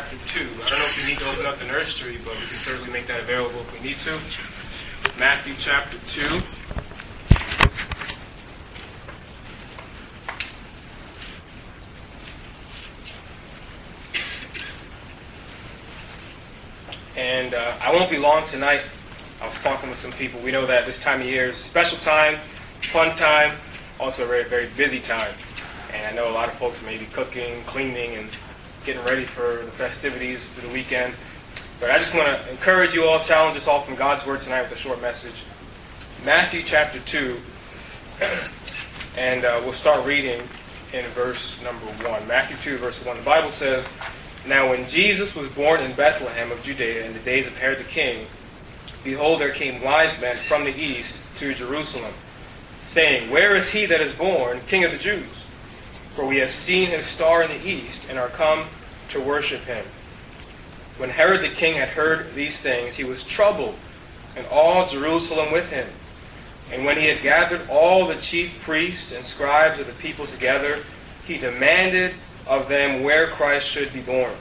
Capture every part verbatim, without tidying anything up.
chapter two. I don't know if we need to open up the nursery, but we can certainly make that available if we need to. Matthew chapter two. And uh, I won't be long tonight. I was talking with some people. We know that this time of year is a special time, fun time, also a very, very busy time. And I know a lot of folks may be cooking, cleaning, and getting ready for the festivities to the weekend. But I just want to encourage you all, challenge us all from God's Word tonight with a short message. Matthew chapter two, and uh, we'll start reading in verse number one. Matthew two, verse one. The Bible says, "Now when Jesus was born in Bethlehem of Judea in the days of Herod the king, behold, there came wise men from the east to Jerusalem, saying, Where is he that is born, King of the Jews? For we have seen his star in the east, and are come to worship him. When Herod the king had heard these things, he was troubled, and all Jerusalem with him. And when he had gathered all the chief priests and scribes of the people together, he demanded of them where Christ should be born.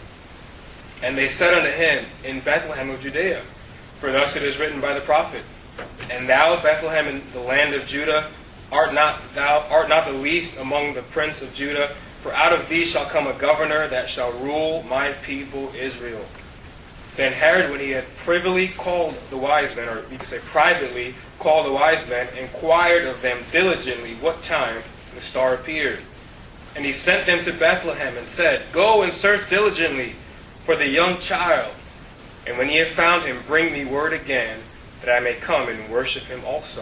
And they said unto him, In Bethlehem of Judea, for thus it is written by the prophet, And thou, Bethlehem, in the land of Judah, art not thou art not the least among the prince of Judah, for out of thee shall come a governor that shall rule my people Israel. Then Herod, when he had privily called the wise men, or you could say privately called the wise men, inquired of them diligently what time the star appeared. And he sent them to Bethlehem, and said, Go and search diligently for the young child. And when ye have found him, bring me word again, that I may come and worship him also.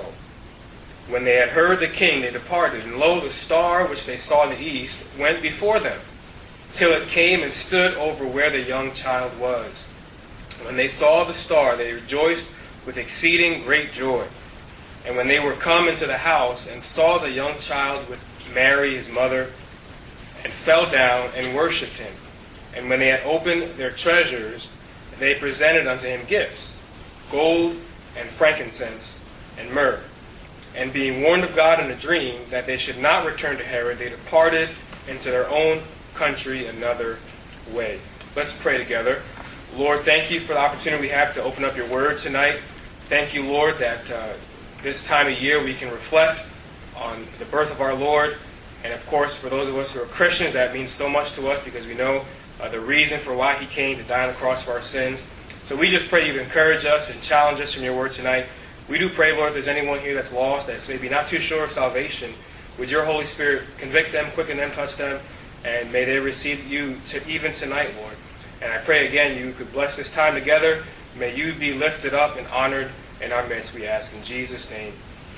When they had heard the king, they departed, and lo, the star which they saw in the east went before them, till it came and stood over where the young child was. When they saw the star, they rejoiced with exceeding great joy. And when they were come into the house, and saw the young child with Mary his mother, and fell down and worshipped him. And when they had opened their treasures, they presented unto him gifts, gold and frankincense and myrrh. And being warned of God in a dream that they should not return to Herod, they departed into their own country another way." Let's pray together. Lord, thank you for the opportunity we have to open up your word tonight. Thank you, Lord, that uh, this time of year we can reflect on the birth of our Lord. And of course, for those of us who are Christians, that means so much to us because we know uh, the reason for why he came to die on the cross for our sins. So we just pray you encourage us and challenge us from your word tonight. We do pray, Lord, if there's anyone here that's lost, that's maybe not too sure of salvation, would your Holy Spirit convict them, quicken them, touch them, and may they receive you to even tonight, Lord. And I pray again you could bless this time together. May you be lifted up and honored in our midst, we ask in Jesus' name.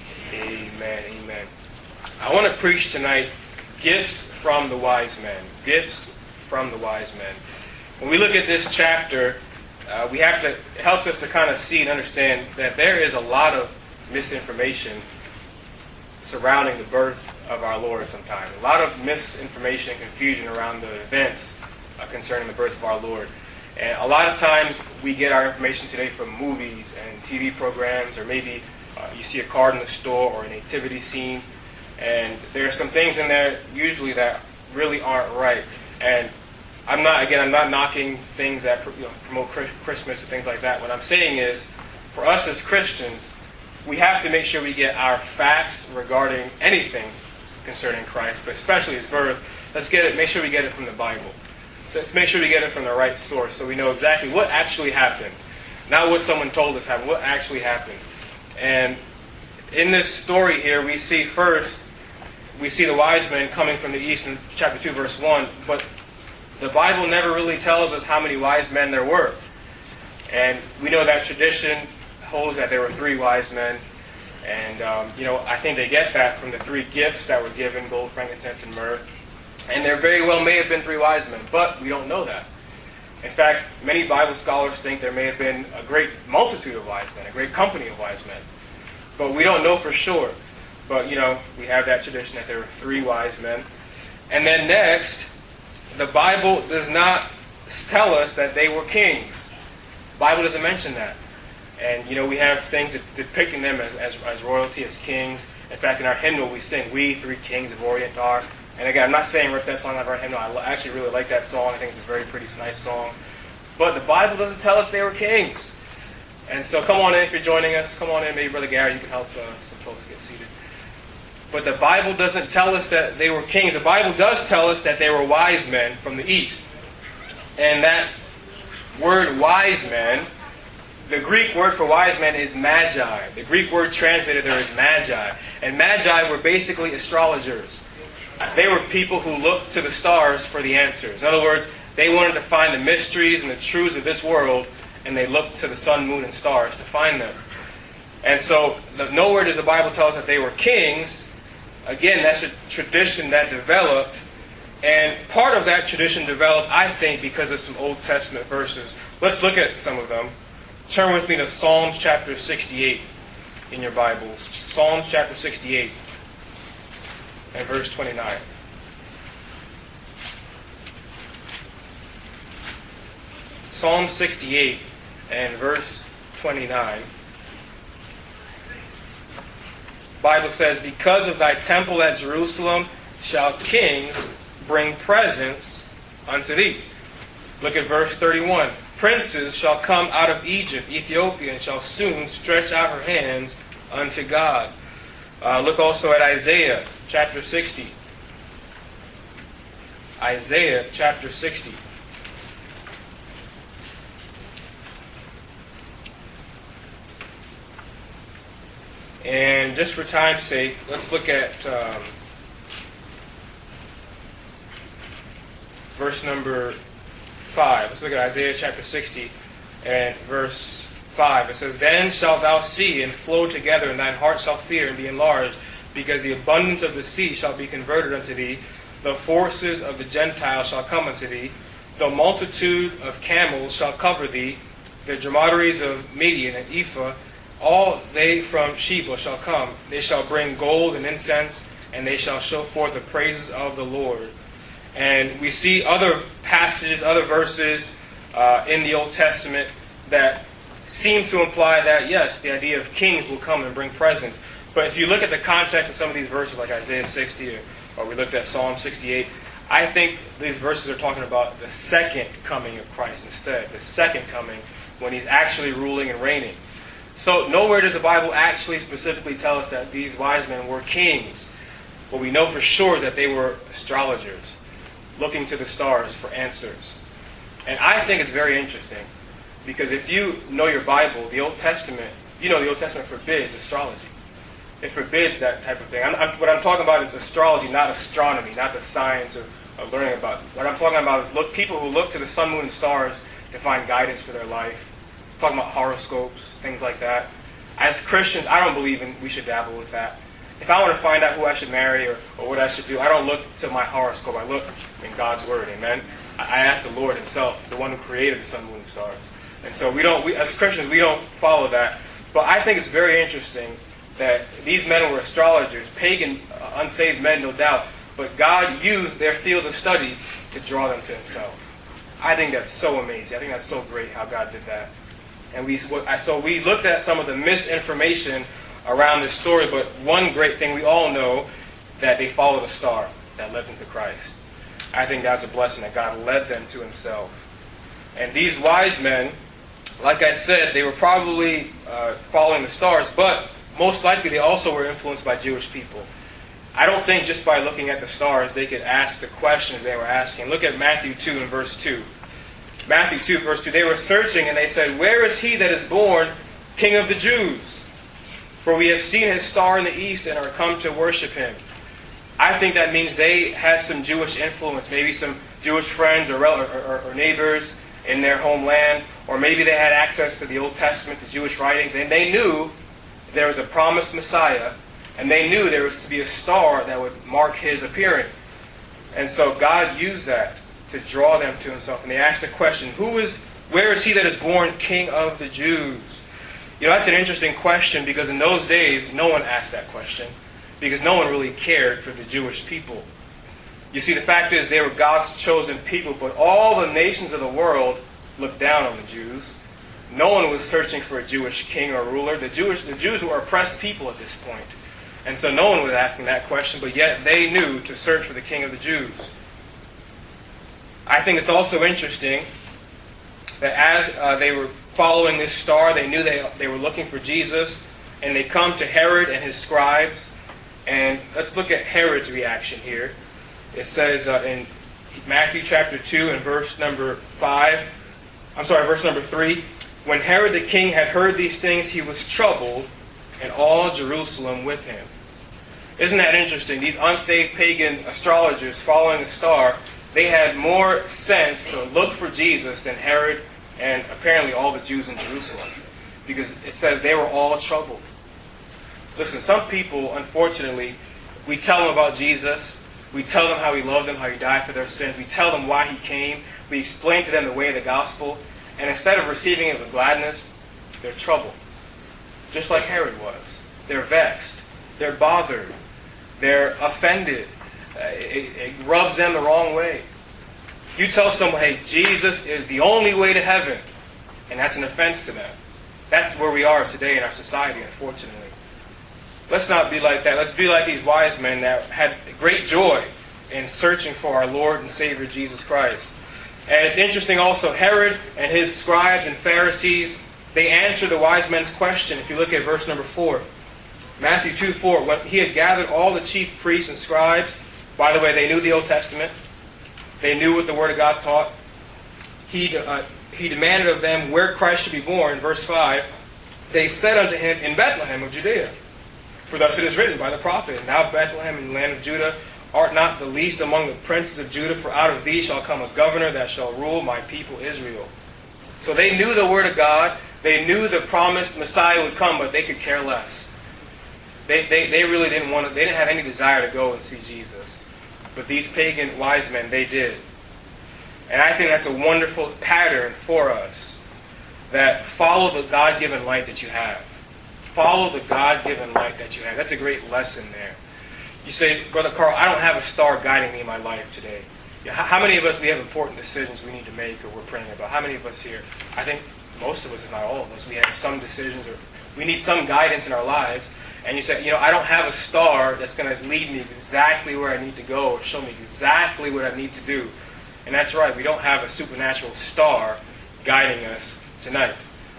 Amen. Amen. I want to preach tonight, gifts from the wise men. Gifts from the wise men. When we look at this chapter, Uh, we have to, it helps us to kind of see and understand that there is a lot of misinformation surrounding the birth of our Lord sometimes. A lot of misinformation and confusion around the events uh, concerning the birth of our Lord. And a lot of times we get our information today from movies and T V programs, or maybe uh, you see a card in the store or a nativity scene, and there are some things in there usually that really aren't right. And I'm not, again, I'm not knocking things that you know, promote Christmas or things like that. What I'm saying is, for us as Christians, we have to make sure we get our facts regarding anything concerning Christ, but especially his birth. Let's get it, make sure we get it from the Bible. Let's make sure we get it from the right source so we know exactly what actually happened. Not what someone told us happened, what actually happened. And in this story here, we see first, we see the wise men coming from the east in chapter two, verse one, but the Bible never really tells us how many wise men there were. And we know that tradition holds that there were three wise men. And, um, you know, I think they get that from the three gifts that were given, gold, frankincense, and myrrh. And there very well may have been three wise men, but we don't know that. In fact, many Bible scholars think there may have been a great multitude of wise men, a great company of wise men. But we don't know for sure. But, you know, we have that tradition that there were three wise men. And then next, the Bible does not tell us that they were kings. The Bible doesn't mention that. And, you know, we have things depicting them as, as, as royalty, as kings. In fact, in our hymnal we sing, "We three kings of Orient are." And again, I'm not saying rip that song out of our hymnal. I actually really like that song. I think it's a very pretty, nice song. But the Bible doesn't tell us they were kings. And so come on in if you're joining us. Come on in. Maybe Brother Gary, you can help uh, some folks get seated. But the Bible doesn't tell us that they were kings. The Bible does tell us that they were wise men from the east. And that word wise men, the Greek word for wise men is magi. The Greek word translated there is magi. And magi were basically astrologers. They were people who looked to the stars for the answers. In other words, they wanted to find the mysteries and the truths of this world, and they looked to the sun, moon, and stars to find them. And so, the, nowhere does the Bible tell us that they were kings. Again, that's a tradition that developed. And part of that tradition developed, I think, because of some Old Testament verses. Let's look at some of them. Turn with me to Psalms chapter sixty-eight in your Bibles. Psalms chapter sixty-eight and verse twenty-nine. Psalm sixty-eight and verse twenty-nine. The Bible says, "Because of thy temple at Jerusalem shall kings bring presents unto thee." Look at verse thirty-one. "Princes shall come out of Egypt, Ethiopia, and shall soon stretch out her hands unto God." Uh, look also at Isaiah chapter sixty. Isaiah chapter sixty. And just for time's sake, let's look at um, verse number five. Let's look at Isaiah chapter sixty and verse five. It says, "Then shalt thou see and flow together, and thine heart shall fear and be enlarged, because the abundance of the sea shall be converted unto thee. The forces of the Gentiles shall come unto thee. The multitude of camels shall cover thee. The dromedaries of Midian and Ephah, all they from Sheba shall come. They shall bring gold and incense, and they shall show forth the praises of the Lord." And we see other passages, other verses uh, in the Old Testament that seem to imply that, yes, the idea of kings will come and bring presents. But if you look at the context of some of these verses, like Isaiah sixty, or, or we looked at Psalm sixty-eight, I think these verses are talking about the second coming of Christ instead. The second coming, when He's actually ruling and reigning. So nowhere does the Bible actually specifically tell us that these wise men were kings. But we know for sure that they were astrologers, looking to the stars for answers. And I think it's very interesting, because if you know your Bible, the Old Testament, you know the Old Testament forbids astrology. It forbids that type of thing. I'm, I'm, what I'm talking about is astrology, not astronomy, not the science of, of learning about it. What I'm talking about is look, people who look to the sun, moon, and stars to find guidance for their life. I'm talking about horoscopes, things like that. As Christians, I don't believe in we should dabble with that. If I want to find out who I should marry or, or what I should do, I don't look to my horoscope. I look in God's Word, amen? I ask the Lord Himself, the one who created the sun, moon, and stars. And so we don't, we, as Christians, we don't follow that. But I think it's very interesting that these men were astrologers, pagan, uh, unsaved men, no doubt. But God used their field of study to draw them to Himself. I think that's so amazing. I think that's so great how God did that. And we, so we looked at some of the misinformation around this story, but one great thing we all know, that they followed a star that led them to Christ. I think that's a blessing that God led them to Himself. And these wise men, like I said, they were probably uh, following the stars, but most likely they also were influenced by Jewish people. I don't think just by looking at the stars they could ask the questions they were asking. Look at Matthew two and verse two. Matthew two, verse two. They were searching and they said, "Where is He that is born King of the Jews? For we have seen His star in the east and are come to worship Him." I think that means they had some Jewish influence, maybe some Jewish friends or, or, or, or neighbors in their homeland, or maybe they had access to the Old Testament, the Jewish writings, and they knew there was a promised Messiah, and they knew there was to be a star that would mark His appearing. And so God used that to draw them to Himself. And they asked the question, Who is, where is He that is born King of the Jews? You know, that's an interesting question, because in those days, no one asked that question, because no one really cared for the Jewish people. You see, the fact is, they were God's chosen people, but all the nations of the world looked down on the Jews. No one was searching for a Jewish king or ruler. The Jewish, the Jews were oppressed people at this point. And so no one was asking that question, but yet they knew to search for the King of the Jews. I think it's also interesting that as uh, they were following this star, they knew they, they were looking for Jesus, and they come to Herod and his scribes. And let's look at Herod's reaction here. It says uh, in Matthew chapter two and verse number five, I'm sorry, verse number three, when Herod the king had heard these things, he was troubled, and all Jerusalem with him. Isn't that interesting? These unsaved pagan astrologers following the star, they had more sense to look for Jesus than Herod and apparently all the Jews in Jerusalem. Because it says they were all troubled. Listen, some people, unfortunately, we tell them about Jesus. We tell them how we love them, how he died for their sins. We tell them why he came. We explain to them the way of the gospel. And instead of receiving it with gladness, they're troubled. Just like Herod was. They're vexed. They're bothered. They're offended. Uh, it, it rubs them the wrong way. You tell someone, hey, Jesus is the only way to heaven. And that's an offense to them. That's where we are today in our society, unfortunately. Let's not be like that. Let's be like these wise men that had great joy in searching for our Lord and Savior Jesus Christ. And it's interesting also, Herod and his scribes and Pharisees, they answered the wise men's question. If you look at verse number four, Matthew two four, when he had gathered all the chief priests and scribes, by the way, they knew the Old Testament. They knew what the Word of God taught. He, uh, he demanded of them where Christ should be born. Verse five, they said unto him, in Bethlehem of Judea. For thus it is written by the prophet, Now Bethlehem in the land of Judah art not the least among the princes of Judah, for out of thee shall come a governor that shall rule my people Israel. So they knew the Word of God. They knew the promised Messiah would come, but they could care less. They, they, they really didn't want to, they didn't have any desire to go and see Jesus. But these pagan wise men, they did. And I think that's a wonderful pattern for us, that follow the God-given light that you have. Follow the God-given light that you have. That's a great lesson there. You say, Brother Carl, I don't have a star guiding me in my life today. How many of us, we have important decisions we need to make or we're praying about? How many of us here? I think most of us, if not all of us, we have some decisions or we need some guidance in our lives. And you say, you know, I don't have a star that's going to lead me exactly where I need to go or show me exactly what I need to do. And that's right, we don't have a supernatural star guiding us tonight.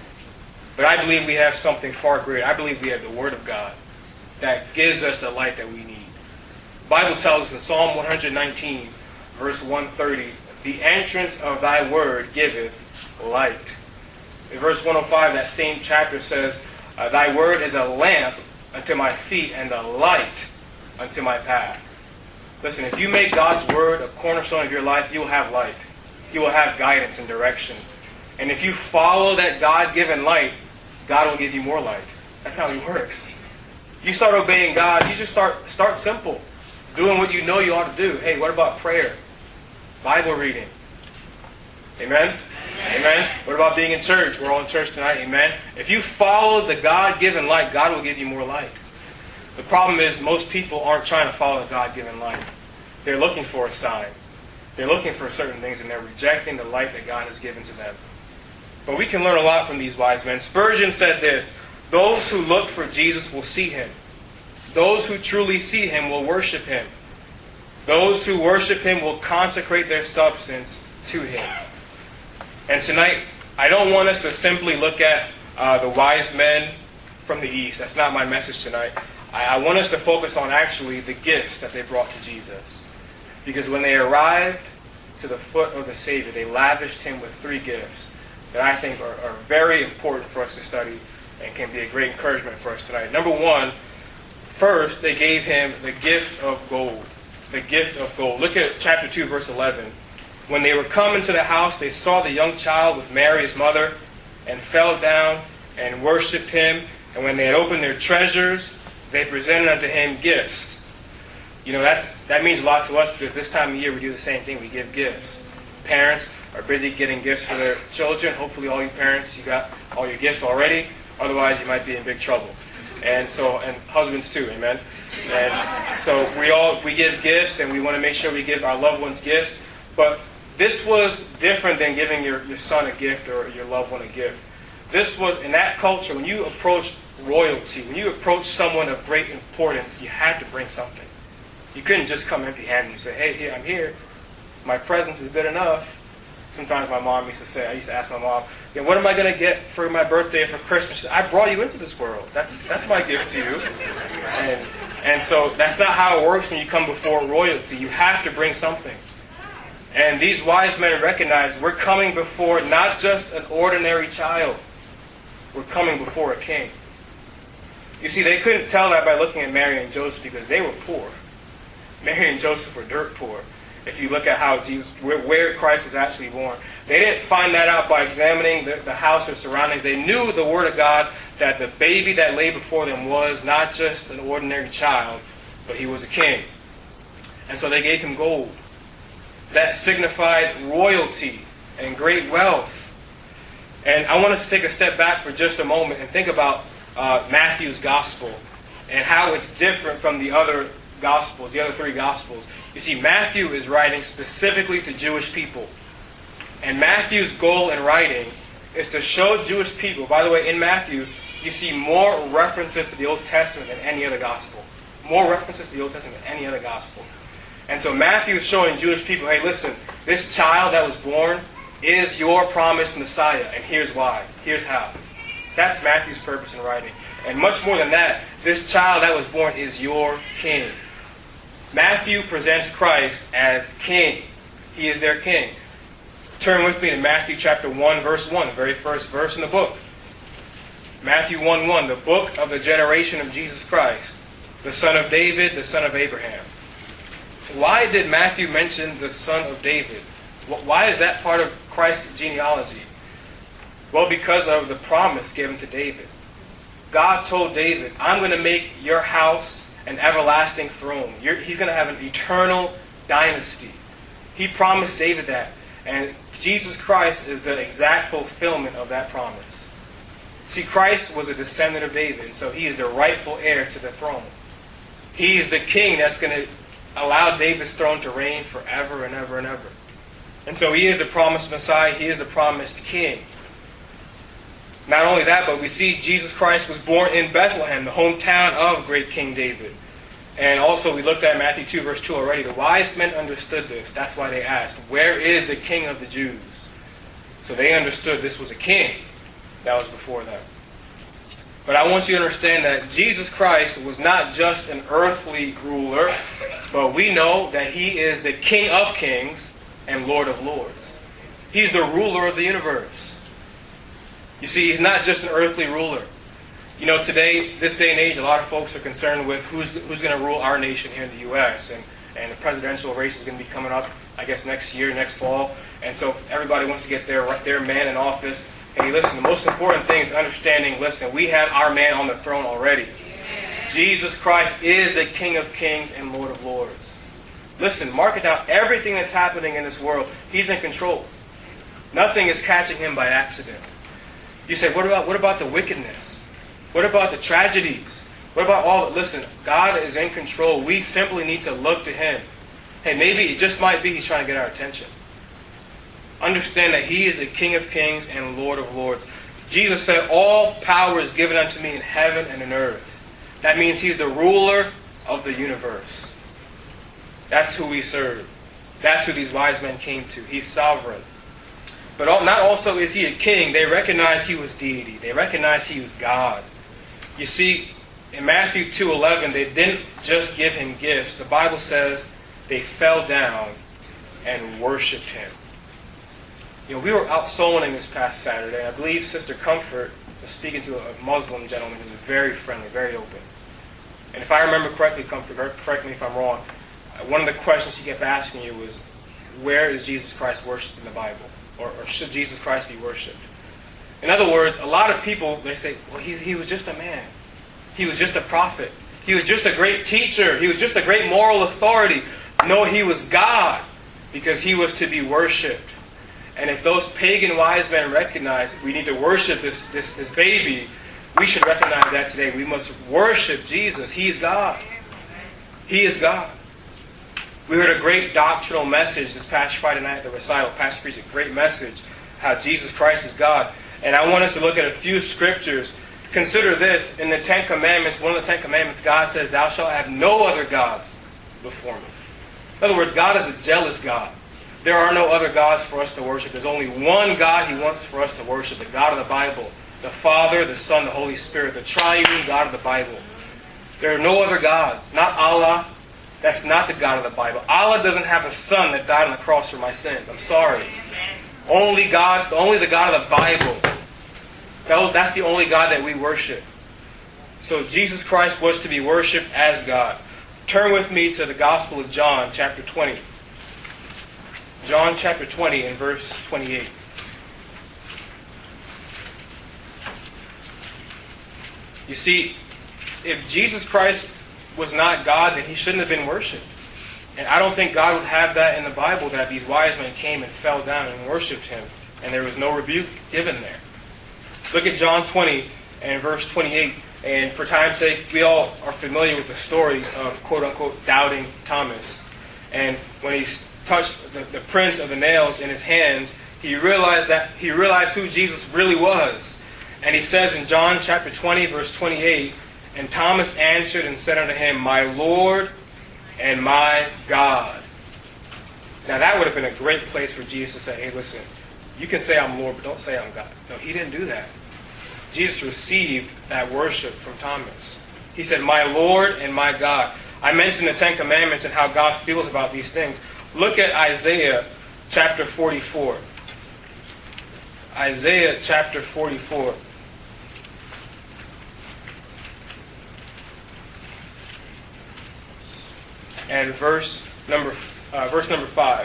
But I believe we have something far greater. I believe we have the Word of God that gives us the light that we need. The Bible tells us in Psalm one nineteen, verse one thirty, the entrance of thy word giveth light. In verse one oh five, that same chapter says, uh, thy word is a lamp unto my feet and a light unto my path. Listen, if you make God's word a cornerstone of your life, you will have light. You will have guidance and direction. And if you follow that God-given light, God will give you more light. That's how He works. You start obeying God, you just start start simple. Doing what you know you ought to do. Hey, what about prayer? Bible reading. Amen? Amen? Amen? What about being in church? We're all in church tonight. Amen? If you follow the God-given light, God will give you more light. The problem is most people aren't trying to follow the God-given light. They're looking for a sign. They're looking for certain things and they're rejecting the light that God has given to them. But we can learn a lot from these wise men. Spurgeon said this, those who look for Jesus will see Him. Those who truly see Him will worship Him. Those who worship Him will consecrate their substance to Him. And tonight, I don't want us to simply look at uh, the wise men from the East. That's not my message tonight. I, I want us to focus on actually the gifts that they brought to Jesus. Because when they arrived to the foot of the Savior, they lavished Him with three gifts that I think are, are very important for us to study and can be a great encouragement for us tonight. Number one, first, they gave Him the gift of gold. The gift of gold. Look at chapter two, verse eleven. When they were come into the house, they saw the young child with Mary, his mother, and fell down and worshipped Him. And when they had opened their treasures, they presented unto Him gifts. You know, that's that means a lot to us because this time of year we do the same thing. We give gifts. Parents are busy getting gifts for their children. Hopefully all you parents, you got all your gifts already. Otherwise, you might be in big trouble. And so, and husbands too, amen? And so we all, we give gifts and we want to make sure we give our loved ones gifts. But this was different than giving your, your son a gift or your loved one a gift. This was, in that culture, when you approached royalty, when you approached someone of great importance, you had to bring something. You couldn't just come empty-handed and say, hey, here, I'm here. My presence is good enough. Sometimes my mom used to say, I used to ask my mom, yeah, what am I going to get for my birthday and for Christmas? She said, I brought you into this world. That's that's my gift to you. And, and so that's not how it works when you come before royalty. You have to bring something. And these wise men recognize we're coming before not just an ordinary child. We're coming before a king. You see, they couldn't tell that by looking at Mary and Joseph because they were poor. Mary and Joseph were dirt poor. If you look at how Jesus, where, where Christ was actually born. They didn't find that out by examining the, the house or surroundings. They knew the Word of God that the baby that lay before them was not just an ordinary child, but he was a king. And so they gave him gold. That signified royalty and great wealth. And I want us to take a step back for just a moment and think about uh, Matthew's gospel and how it's different from the other gospels, the other three gospels. You see, Matthew is writing specifically to Jewish people. And Matthew's goal in writing is to show Jewish people, by the way, in Matthew, you see more references to the Old Testament than any other gospel. More references to the Old Testament than any other gospel. And so Matthew is showing Jewish people, hey, listen, this child that was born is your promised Messiah, and here's why. Here's how. That's Matthew's purpose in writing. And much more than that, this child that was born is your king. Matthew presents Christ as king. He is their king. Turn with me to Matthew chapter one, verse one, the very first verse in the book. Matthew one one, the book of the generation of Jesus Christ, the son of David, the son of Abraham. Why did Matthew mention the son of David? Why is that part of Christ's genealogy? Well, because of the promise given to David. God told David, I'm going to make your house an everlasting throne. You're, he's going to have an eternal dynasty. He promised David that. And Jesus Christ is the exact fulfillment of that promise. See, Christ was a descendant of David, so he is the rightful heir to the throne. He is the king that's going to allow David's throne to reign forever and ever and ever. And so he is the promised Messiah. He is the promised king. Not only that, but we see Jesus Christ was born in Bethlehem, the hometown of great King David. And also we looked at Matthew two, verse two already. The wise men understood this. That's why they asked, where is the King of the Jews? So they understood this was a king that was before them. But I want you to understand that Jesus Christ was not just an earthly ruler, but we know that he is the King of kings and Lord of lords. He's the ruler of the universe. You see, he's not just an earthly ruler. You know, today, this day and age, a lot of folks are concerned with who's who's going to rule our nation here in the U S And, and the presidential race is going to be coming up, I guess, next year, next fall. And so everybody wants to get their, their man in office. Hey, listen, the most important thing is understanding, listen, we have our man on the throne already. Jesus Christ is the King of kings and Lord of lords. Listen, mark it down. Everything that's happening in this world, he's in control. Nothing is catching him by accident. You say, what about what about the wickedness? What about the tragedies? What about all... Listen, God is in control. We simply need to look to him. Hey, maybe it just might be he's trying to get our attention. Understand that he is the King of kings and Lord of lords. Jesus said, all power is given unto me in heaven and in earth. That means he's the ruler of the universe. That's who we serve. That's who these wise men came to. He's sovereign. But not also is he a king. They recognized he was deity. They recognized he was God. You see, in Matthew two eleven, they didn't just give him gifts. The Bible says they fell down and worshipped him. You know, we were out souling this past Saturday. I believe Sister Comfort was speaking to a Muslim gentleman who was very friendly, very open. And if I remember correctly, Comfort, correct me if I'm wrong, one of the questions she kept asking you was, where is Jesus Christ worshipped in the Bible? Or, or should Jesus Christ be worshipped? In other words, a lot of people, they say, well, he's, he was just a man. He was just a prophet. He was just a great teacher. He was just a great moral authority. No, he was God, because he was to be worshipped. And if those pagan wise men recognize we need to worship this, this, this baby, we should recognize that today. We must worship Jesus. He is God. He is God. We heard a great doctrinal message this past Friday night at the recital. Pastor preached a great message, how Jesus Christ is God. And I want us to look at a few scriptures. Consider this. In the Ten Commandments, one of the Ten Commandments, God says, thou shalt have no other gods before me. In other words, God is a jealous God. There are no other gods for us to worship. There's only one God He wants for us to worship, the God of the Bible. The Father, the Son, the Holy Spirit, the triune God of the Bible. There are no other gods. Not Allah. That's not the God of the Bible. Allah doesn't have a son that died on the cross for my sins. I'm sorry. Only God, only the God of the Bible. That was, that's the only God that we worship. So Jesus Christ was to be worshipped as God. Turn with me to the Gospel of John, chapter twenty. John chapter twenty and verse twenty-eight. You see, if Jesus Christ was not God, then He shouldn't have been worshipped. And I don't think God would have that in the Bible, that these wise men came and fell down and worshipped Him, and there was no rebuke given there. Look at John twenty and verse twenty-eight. And for time's sake, we all are familiar with the story of quote-unquote doubting Thomas. And when he touched the, the prints of the nails in his hands, he realized that he realized who Jesus really was. And he says in John chapter twenty, verse twenty-eight, "And Thomas answered and said unto him, My Lord and my God." Now that would have been a great place for Jesus to say, hey, listen, you can say I'm Lord, but don't say I'm God. No, He didn't do that. Jesus received that worship from Thomas. He said, My Lord and my God. I mentioned the Ten Commandments and how God feels about these things. Look at Isaiah chapter forty-four. Isaiah chapter forty-four. And verse number uh, verse number five.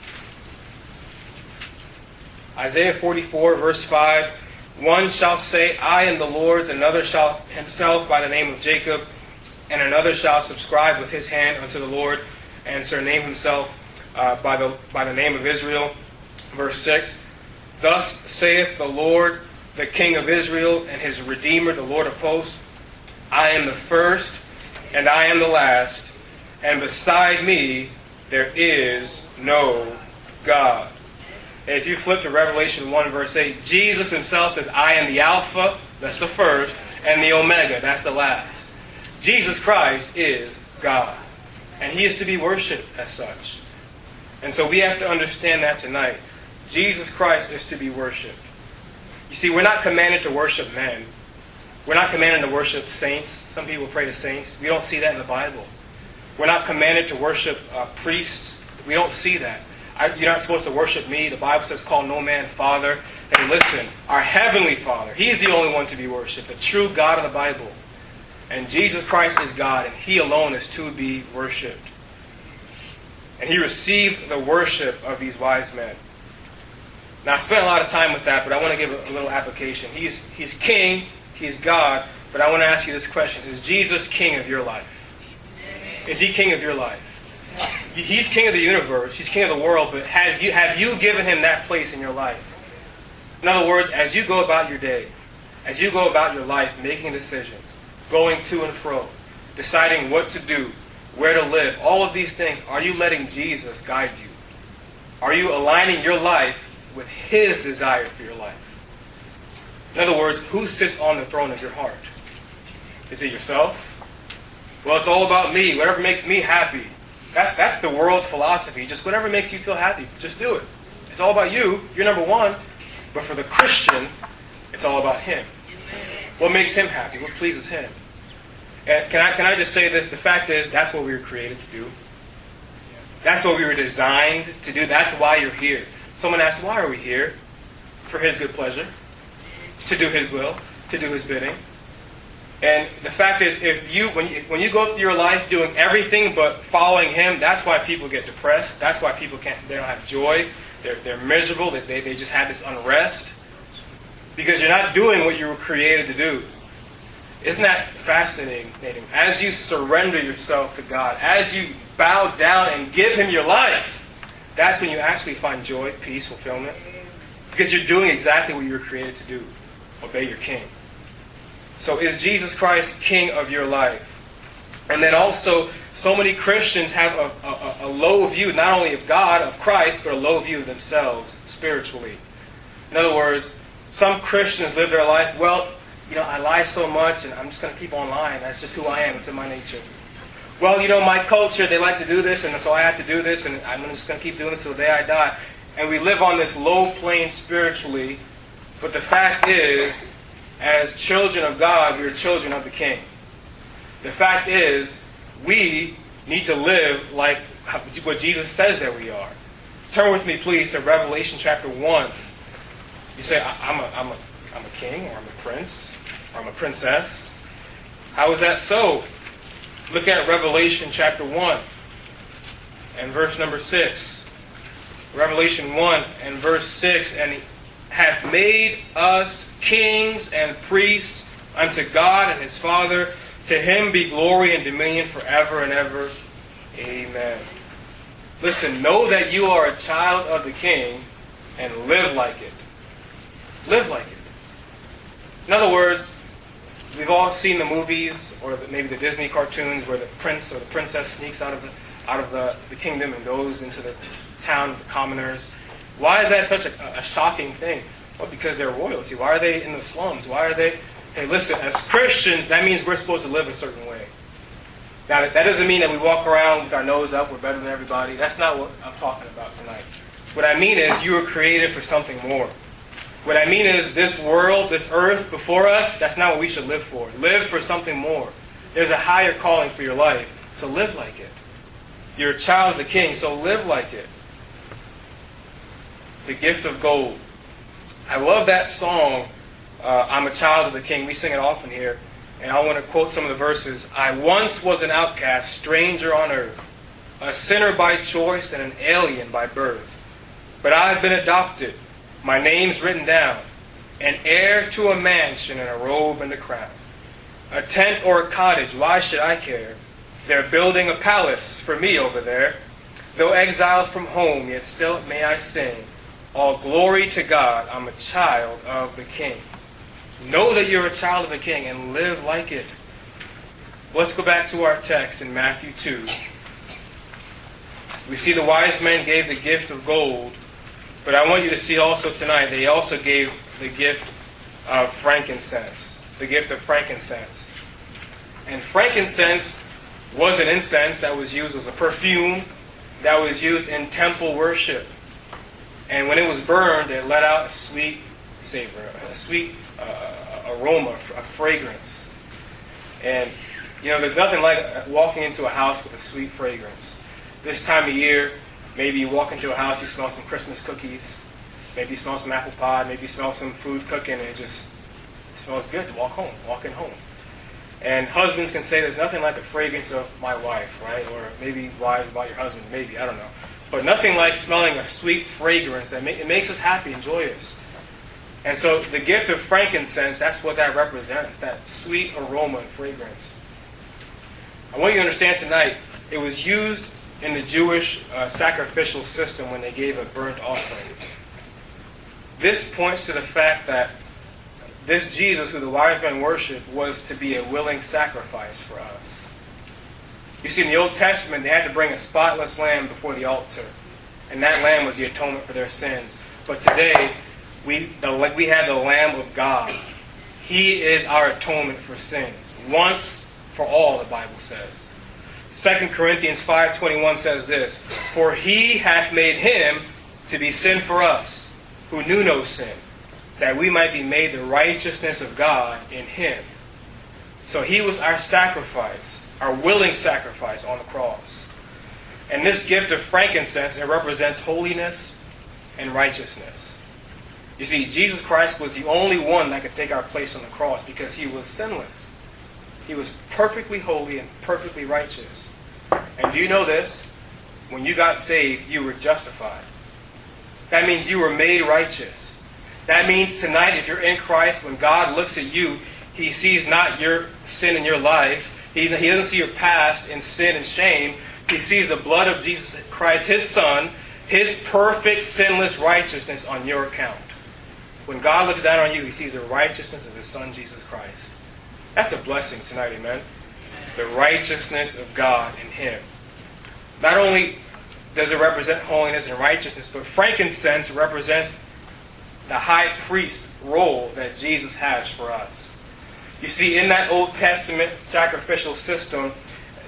Isaiah forty-four, verse five. One shall say, I am the Lord's, another shall himself by the name of Jacob, and another shall subscribe with his hand unto the Lord, and surname himself uh, by the by the name of Israel. Verse six. Thus saith the Lord, the King of Israel, and his Redeemer, the Lord of hosts, I am the first, and I am the last, and beside me there is no God. And if you flip to Revelation one, verse eight, Jesus Himself says, I am the Alpha, that's the first, and the Omega, that's the last. Jesus Christ is God. And He is to be worshipped as such. And so we have to understand that tonight. Jesus Christ is to be worshipped. You see, we're not commanded to worship men. We're not commanded to worship saints. Some people pray to saints. We don't see that in the Bible. We're not commanded to worship uh, priests. We don't see that. I, you're not supposed to worship me. The Bible says, call no man Father. And listen, our Heavenly Father, He's the only one to be worshipped, the true God of the Bible. And Jesus Christ is God, and He alone is to be worshipped. And He received the worship of these wise men. Now, I spent a lot of time with that, but I want to give a, a little application. He's, he's King, He's God, but I want to ask you this question. Is Jesus King of your life? Is He King of your life? He's King of the universe, He's King of the world, but have you, have you given Him that place in your life? In other words, as you go about your day, as you go about your life, making decisions, going to and fro, deciding what to do, where to live, all of these things, are you letting Jesus guide you? Are you aligning your life with His desire for your life? In other words, who sits on the throne of your heart? Is it yourself? Well, it's all about me. Whatever makes me happy. That's that's the world's philosophy. Just whatever makes you feel happy, just do it. It's all about you. You're number one. But for the Christian, it's all about Him. What makes Him happy? What pleases Him? And can I can I just say this? The fact is, that's what we were created to do. That's what we were designed to do. That's why you're here. Someone asks, why are we here? For His good pleasure. To do His will. To do His bidding. And the fact is, if you when you when you go through your life doing everything but following Him, that's why people get depressed. That's why people can't. They don't have joy. They're they're miserable. They they, they just have this unrest because you're not doing what you were created to do. Isn't that fascinating? As you surrender yourself to God, as you bow down and give Him your life, that's when you actually find joy, peace, fulfillment. Because you're doing exactly what you were created to do. Obey your King. So is Jesus Christ King of your life? And then also, so many Christians have a, a, a low view, not only of God, of Christ, but a low view of themselves spiritually. In other words, some Christians live their life, well, you know, I lie so much and I'm just going to keep on lying. That's just who I am. It's in my nature. well, you know, my culture, they like to do this, and so I have to do this, and I'm just going to keep doing this till the day I die. And we live on this low plane spiritually. But the fact is, as children of God, we are children of the King. The fact is, we need to live like what Jesus says that we are. Turn with me, please, to Revelation chapter one. You say, I'm a, I'm a, I'm a king, or I'm a prince, or I'm a princess. How is that so? Look at Revelation chapter one and verse number six. Revelation one and verse six, and he hath made us kings and priests unto God and his Father. To him be glory and dominion forever and ever. Amen. Listen, know that you are a child of the King and live like it. Live like it. In other words, we've all seen the movies or maybe the Disney cartoons where the prince or the princess sneaks out of the, out of the, the kingdom and goes into the town of the commoners. Why is that such a, a shocking thing? Well, because they're royalty. Why are they in the slums? Why are they... Hey, listen, as Christians, that means we're supposed to live a certain way. Now, that doesn't mean that we walk around with our nose up, we're better than everybody. That's not what I'm talking about tonight. What I mean is you were created for something more. What I mean is this world, this earth before us, that's not what we should live for. Live for something more. There's a higher calling for your life, so live like it. You're a child of the King, so live like it. The gift of gold. I love that song, uh, I'm a child of the King. We sing it often here. And I want to quote some of the verses. I once was an outcast, stranger on earth, a sinner by choice and an alien by birth. But I have been adopted, my name's written down, an heir to a mansion and a robe and a crown. A tent or a cottage, why should I care? They're building a palace for me over there. Though exiled from home, yet still may I sing, all glory to God, I'm a child of the King. Know that you're a child of the King and live like it. Let's go back to our text in Matthew two. We see the wise men gave the gift of gold, but I want you to see also tonight they also gave the gift of frankincense. The gift of frankincense. And frankincense was an incense that was used as a perfume that was used in temple worship. And when it was burned, it let out a sweet savor, a sweet uh, aroma, a fragrance. And, you know, there's nothing like walking into a house with a sweet fragrance. This time of year, maybe you walk into a house, you smell some Christmas cookies, maybe you smell some apple pie, maybe you smell some food cooking, and it just it smells good to walk home, walking home. And husbands can say there's nothing like the fragrance of my wife, right? Or maybe wives about your husband, maybe, I don't know. But nothing like smelling a sweet fragrance that make, it makes us happy and joyous. And so the gift of frankincense, that's what that represents, that sweet aroma and fragrance. I want you to understand tonight, it was used in the Jewish uh, sacrificial system when they gave a burnt offering. This points to the fact that this Jesus, who the wise men worshiped, was to be a willing sacrifice for us. You see, in the Old Testament, they had to bring a spotless lamb before the altar. And that lamb was the atonement for their sins. But today, we, the, we have the Lamb of God. He is our atonement for sins. Once for all, the Bible says. Second Corinthians five twenty-one says this, for he hath made him to be sin for us, who knew no sin, that we might be made the righteousness of God in him. So he was our sacrifice, our willing sacrifice on the cross. And this gift of frankincense, it represents holiness and righteousness. You see, Jesus Christ was the only one that could take our place on the cross because he was sinless. He was perfectly holy and perfectly righteous. And do you know this? When you got saved, you were justified. That means you were made righteous. That means tonight, if you're in Christ, when God looks at you, he sees not your sin in your life. He, he doesn't see your past in sin and shame. He sees the blood of Jesus Christ, his Son, his perfect, sinless righteousness on your account. When God looks down on you, he sees the righteousness of his Son, Jesus Christ. That's a blessing tonight, amen? The righteousness of God in him. Not only does it represent holiness and righteousness, but frankincense represents the high priest role that Jesus has for us. You see, in that Old Testament sacrificial system,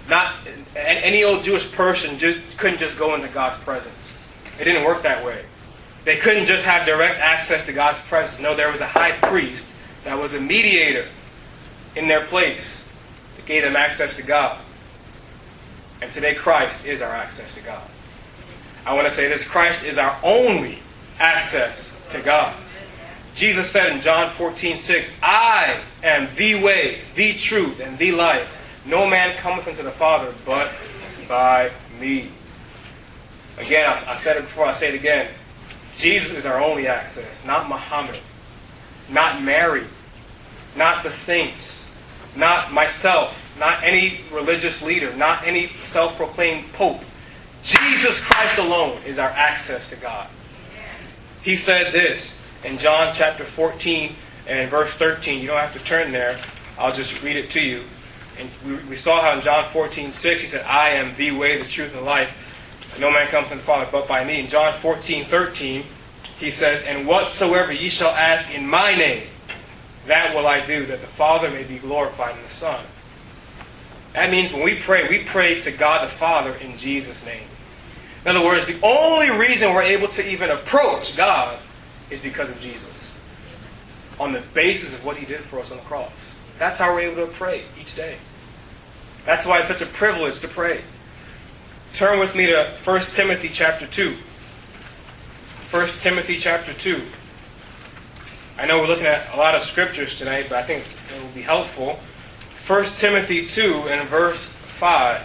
Not any old Jewish person just couldn't just go into God's presence. It didn't work that way. They couldn't just have direct access to God's presence. No, there was a high priest that was a mediator in their place that gave them access to God. And today Christ is our access to God. I want to say this, Christ is our only access to God. Jesus said in John fourteen six, I am the way, the truth, and the life. No man cometh unto the Father but by me. Again, I, I said it before, I say it again. Jesus is our only access, not Muhammad, not Mary, not the saints, not myself, not any religious leader, not any self-proclaimed pope. Jesus Christ alone is our access to God. He said this in John chapter fourteen and verse thirteen. You don't have to turn there. I'll just read it to you. And we, we saw how in John fourteen six he said, I am the way, the truth, and the life. No man comes to the Father but by me. In John fourteen thirteen he says, and whatsoever ye shall ask in my name, that will I do, that the Father may be glorified in the Son. That means when we pray, we pray to God the Father in Jesus' name. In other words, the only reason we're able to even approach God is because of Jesus. On the basis of what He did for us on the cross. That's how we're able to pray each day. That's why it's such a privilege to pray. Turn with me to First Timothy chapter two. First Timothy chapter two. I know we're looking at a lot of scriptures tonight, but I think it will be helpful. First Timothy two and verse five.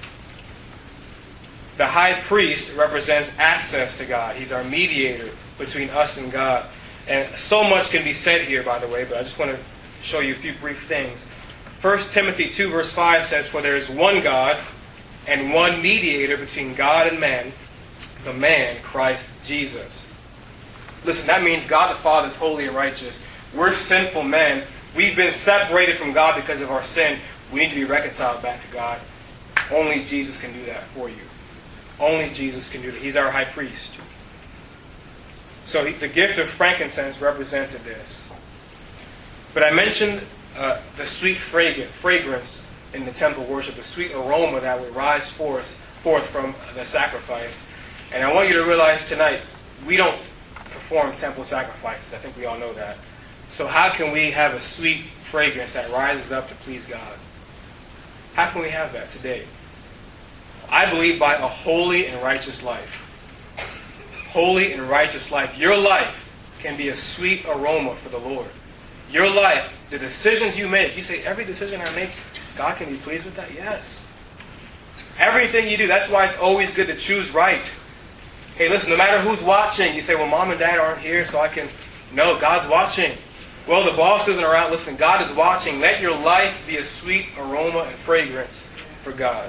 The high priest represents access to God. He's our mediator between us and God. And so much can be said here, by the way, but I just want to show you a few brief things. First Timothy two verse five says, for there is one God and one mediator between God and man, the man, Christ Jesus. Listen, that means God the Father is holy and righteous. We're sinful men. We've been separated from God because of our sin. We need to be reconciled back to God. Only Jesus can do that for you. Only Jesus can do that. He's our high priest. So he, the gift of frankincense represented this. But I mentioned uh, the sweet fragrance in the temple worship, the sweet aroma that would rise forth, forth from the sacrifice. And I want you to realize tonight, we don't perform temple sacrifices. I think we all know that. So how can we have a sweet fragrance that rises up to please God? How can we have that today? I believe by a holy and righteous life. Holy and righteous life. Your life can be a sweet aroma for the Lord. Your life, the decisions you make, you say, every decision I make, God can be pleased with that? Yes. Everything you do, that's why it's always good to choose right. Hey, listen, no matter who's watching, you say, well, mom and dad aren't here, so I can... No, God's watching. Well, the boss isn't around. Listen, God is watching. Let your life be a sweet aroma and fragrance for God.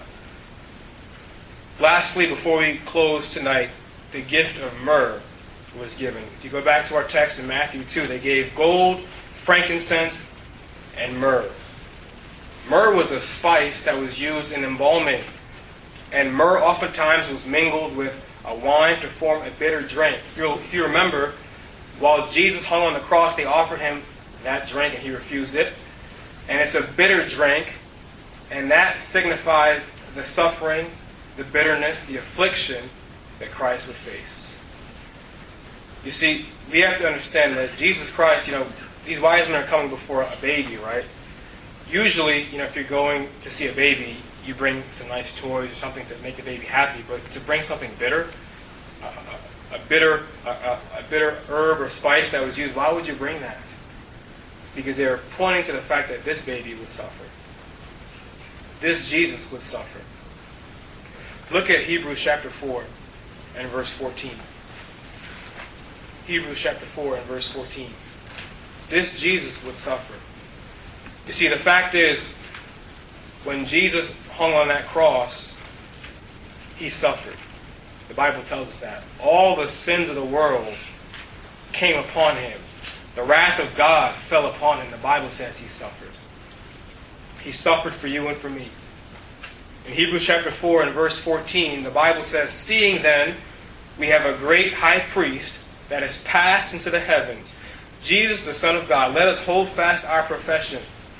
Lastly, before we close tonight, the gift of myrrh was given. If you go back to our text in Matthew two, they gave gold, frankincense, and myrrh. Myrrh was a spice that was used in embalming. And myrrh oftentimes was mingled with a wine to form a bitter drink. If you remember, while Jesus hung on the cross, they offered him that drink and he refused it. And it's a bitter drink, and that signifies the suffering, the bitterness, the affliction that Christ would face. You see, we have to understand that Jesus Christ, you know, these wise men are coming before a baby, right? Usually, you know, if you're going to see a baby, you bring some nice toys or something to make the baby happy. But to bring something bitter, uh, a bitter, a, a, a bitter herb or spice that was used, why would you bring that? Because they're pointing to the fact that this baby would suffer. This Jesus would suffer. Look at Hebrews chapter four and verse fourteen. Hebrews chapter four and verse fourteen. This Jesus would suffer. You see, the fact is, when Jesus hung on that cross, he suffered. The Bible tells us that. All the sins of the world came upon him. The wrath of God fell upon him. The Bible says he suffered. He suffered for you and for me. In Hebrews chapter four and verse fourteen, the Bible says, seeing then we have a great high priest that has passed into the heavens, Jesus the Son of God, let us hold fast our profession.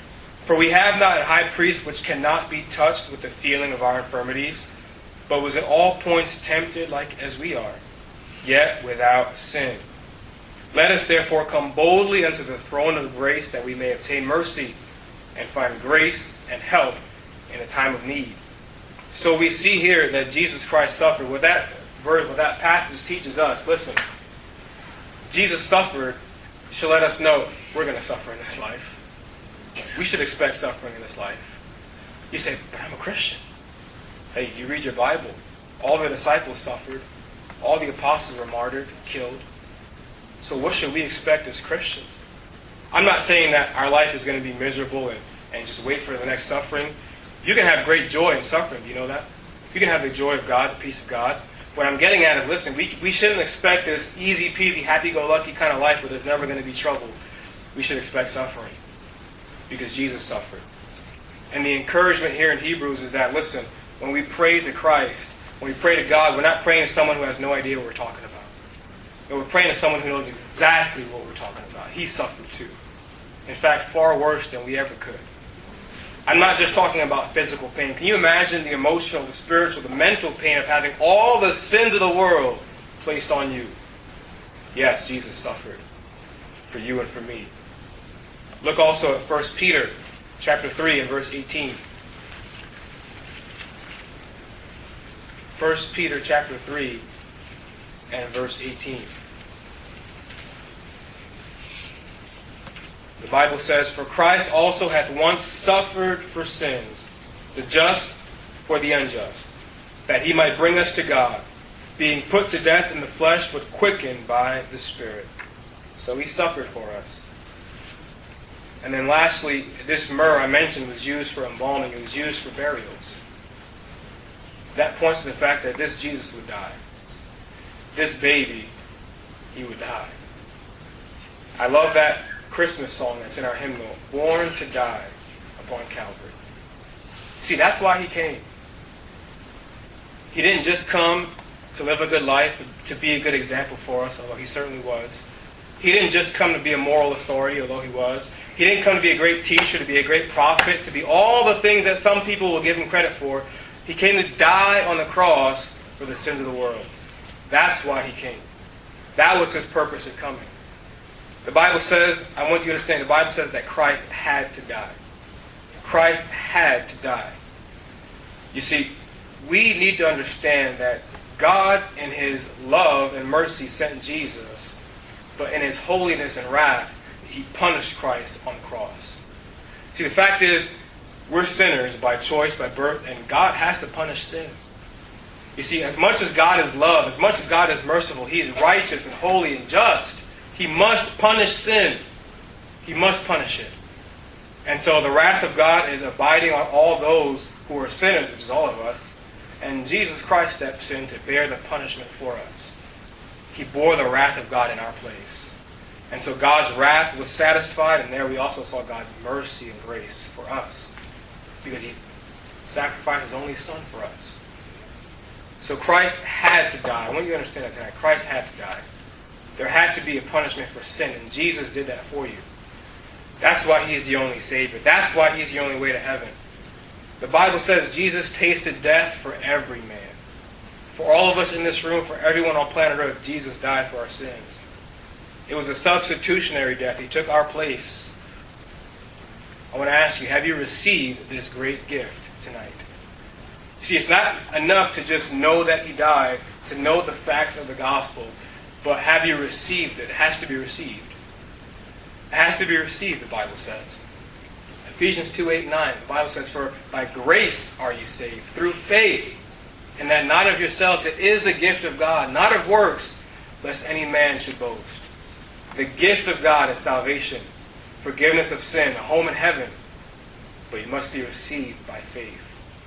For we have not a high priest which cannot be touched with the feeling of our infirmities, but was in all points tempted like as we are, yet without sin. Let us therefore come boldly unto the throne of grace, that we may obtain mercy and find grace and help in a time of need. So we see here that Jesus Christ suffered. What that verse, what that passage teaches us, listen, Jesus suffered should let us know we're going to suffer in this life. We should expect suffering in this life. You say, but I'm a Christian. Hey, you read your Bible. All the disciples suffered. All the apostles were martyred, killed. So what should we expect as Christians? I'm not saying that our life is going to be miserable and, and just wait for the next suffering. You can have great joy in suffering. Do you know that? You can have the joy of God, the peace of God. What I'm getting at is, listen, we, we shouldn't expect this easy peasy, happy-go-lucky kind of life where there's never going to be trouble. We should expect suffering because Jesus suffered. And the encouragement here in Hebrews is that, listen, when we pray to Christ, when we pray to God, we're not praying to someone who has no idea what we're talking about. But we're praying to someone who knows exactly what we're talking about. He suffered too. In fact, far worse than we ever could. I'm not just talking about physical pain. Can you imagine the emotional, the spiritual, the mental pain of having all the sins of the world placed on you? Yes, Jesus suffered for you and for me. Look also at First Peter chapter three and verse eighteen. First Peter chapter three and verse eighteen. The Bible says, for Christ also hath once suffered for sins, the just for the unjust, that he might bring us to God, being put to death in the flesh, but quickened by the Spirit. So he suffered for us. And then lastly, this myrrh I mentioned was used for embalming. It was used for burials. That points to the fact that this Jesus would die. This baby, he would die. I love that Christmas song that's in our hymnal, born to die upon Calvary. See, that's why he came. He didn't just come to live a good life, to be a good example for us, although he certainly was. He didn't just come to be a moral authority, although he was. He didn't come to be a great teacher, to be a great prophet, to be all the things that some people will give him credit for. He came to die on the cross for the sins of the world. That's why he came. That was his purpose in coming. The Bible says, I want you to understand, the Bible says that Christ had to die. Christ had to die. You see, we need to understand that God in his love and mercy sent Jesus, but in his holiness and wrath, he punished Christ on the cross. See, the fact is, we're sinners by choice, by birth, and God has to punish sin. You see, as much as God is love, as much as God is merciful, he is righteous and holy and just. He must punish sin. He must punish it. And so the wrath of God is abiding on all those who are sinners, which is all of us. And Jesus Christ steps in to bear the punishment for us. He bore the wrath of God in our place. And so God's wrath was satisfied, and there we also saw God's mercy and grace for us. Because he sacrificed his only Son for us. So Christ had to die. I want you to understand that tonight. Christ had to die. There had to be a punishment for sin, and Jesus did that for you. That's why he is the only Savior. That's why he is the only way to heaven. The Bible says Jesus tasted death for every man. For all of us in this room, for everyone on planet Earth, Jesus died for our sins. It was a substitutionary death. He took our place. I want to ask you, have you received this great gift tonight? You see, it's not enough to just know that he died, to know the facts of the gospel. But have you received it? It has to be received. It has to be received, the Bible says. Ephesians two, eight, nine, the Bible says, for by grace are you saved, through faith, and that not of yourselves, it is the gift of God, not of works, lest any man should boast. The gift of God is salvation, forgiveness of sin, a home in heaven, but it must be received by faith.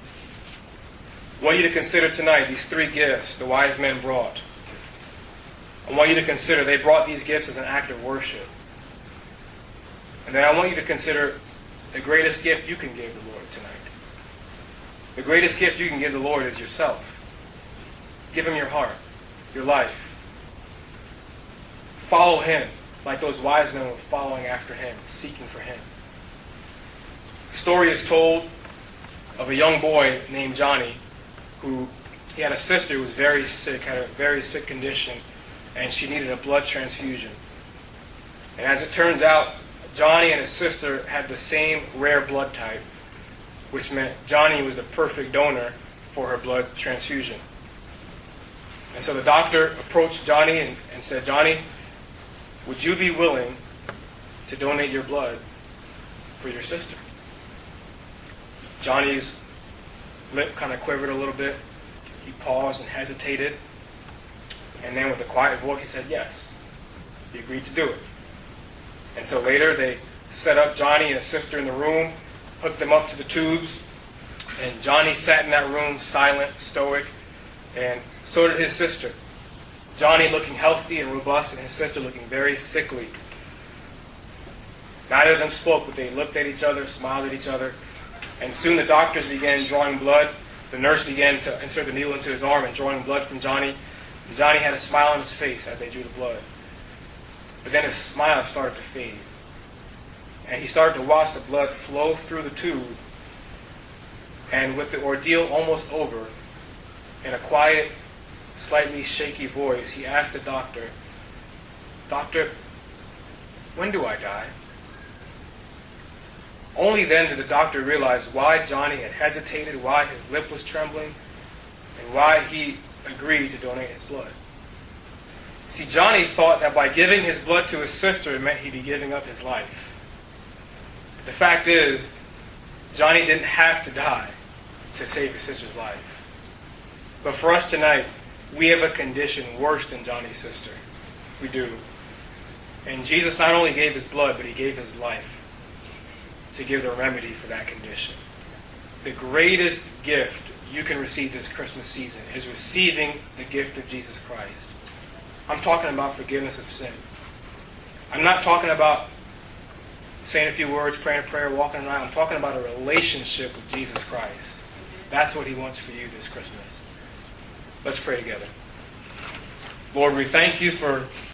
I want you to consider tonight these three gifts the wise men brought. I want you to consider they brought these gifts as an act of worship. And then I want you to consider the greatest gift you can give the Lord tonight. The greatest gift you can give the Lord is yourself. Give him your heart, your life. Follow him like those wise men were following after him, seeking for him. story is told of a young boy named Johnny who he had a sister who was very sick, had a very sick condition, and she needed a blood transfusion. And as it turns out, Johnny and his sister had the same rare blood type, which meant Johnny was the perfect donor for her blood transfusion. And so the doctor approached Johnny and, and said, "Johnny, would you be willing to donate your blood for your sister?" Johnny's lip kind of quivered a little bit. He paused and hesitated. And then with a quiet voice, he said yes. He agreed to do it. And so later they set up Johnny and his sister in the room, hooked them up to the tubes, and Johnny sat in that room silent, stoic, and so did his sister. Johnny looking healthy and robust, and his sister looking very sickly. Neither of them spoke, but they looked at each other, smiled at each other, and soon the doctors began drawing blood. The nurse began to insert the needle into his arm and drawing blood from Johnny. And Johnny had a smile on his face as they drew the blood. But then his smile started to fade. And he started to watch the blood flow through the tube. And with the ordeal almost over, in a quiet, slightly shaky voice, he asked the doctor, "Doctor, when do I die?" Only then did the doctor realize why Johnny had hesitated, why his lip was trembling, and why he agreed to donate his blood. See, Johnny thought that by giving his blood to his sister, it meant he'd be giving up his life. The fact is, Johnny didn't have to die to save his sister's life. But for us tonight, we have a condition worse than Johnny's sister. We do. And Jesus not only gave his blood, but he gave his life to give the remedy for that condition. The greatest gift you can receive this Christmas season is receiving the gift of Jesus Christ. I'm talking about forgiveness of sin. I'm not talking about saying a few words, praying a prayer, walking around. I'm talking about a relationship with Jesus Christ. That's what he wants for you this Christmas. Let's pray together. Lord, we thank you for